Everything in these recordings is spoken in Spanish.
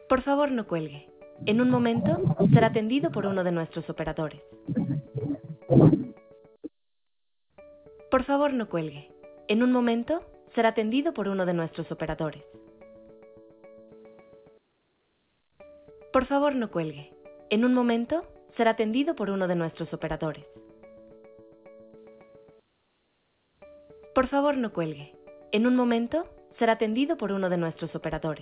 Por favor, no cuelgue. En un momento será atendido por uno de nuestros operadores. Por favor, no cuelgue. En un momento será atendido por uno de nuestros operadores. Por favor, no cuelgue. En un momento será atendido por uno de nuestros operadores. Por favor, no cuelgue. En un momento será atendido por uno de nuestros operadores.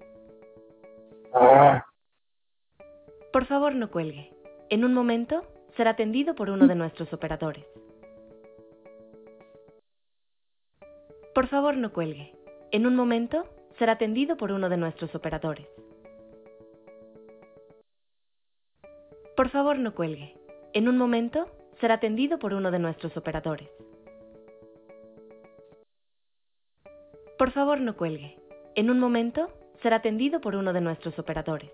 Por favor, no cuelgue. En un momento será atendido por uno de nuestros operadores. Por favor, no cuelgue. En un momento será atendido por uno de nuestros operadores. Por favor, no cuelgue. En un momento será atendido por uno de nuestros operadores. Por favor, no cuelgue. En un momento será atendido por uno de nuestros operadores.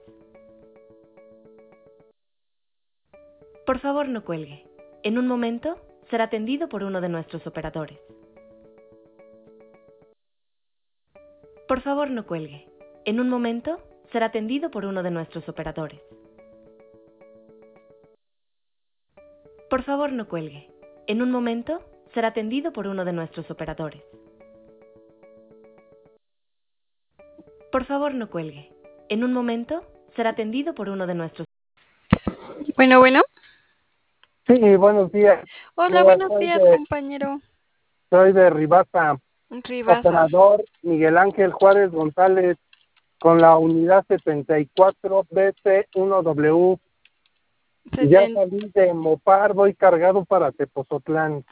Por favor, no cuelgue. En un momento será atendido por uno de nuestros operadores. Por favor, no cuelgue. En un momento será atendido por uno de nuestros operadores. Por favor, no cuelgue. En un momento será atendido por uno de nuestros operadores. Por favor, no cuelgue. En un momento será atendido por uno de nuestros. Bueno. Sí, buenos días. Hola, Mira, buenos días, compañero. soy de Rivasa, Rivasa. operador Miguel Ángel Juárez González, con la unidad 74BC1W. Ya salí de Mopar, voy cargado para Tepozotlán.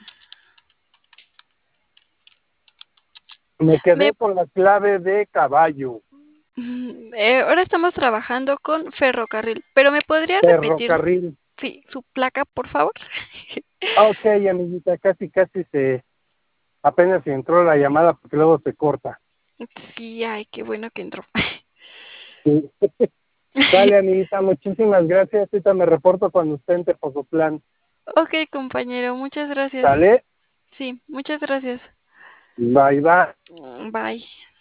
Me quedé con la clave de caballo. Ahora estamos trabajando con ferrocarril, pero ¿me podría repetir Ferrocarril. su placa, por favor? Ok, amiguita, casi apenas entró la llamada porque luego se corta. Sí, ay, qué bueno que entró. Sí. Dale, amiguita, muchísimas gracias. Ahorita me reporto cuando esté en Tepozotlán. Ok, compañero, muchas gracias. ¿Sale? Sí, muchas gracias. Bye, bye. Bye.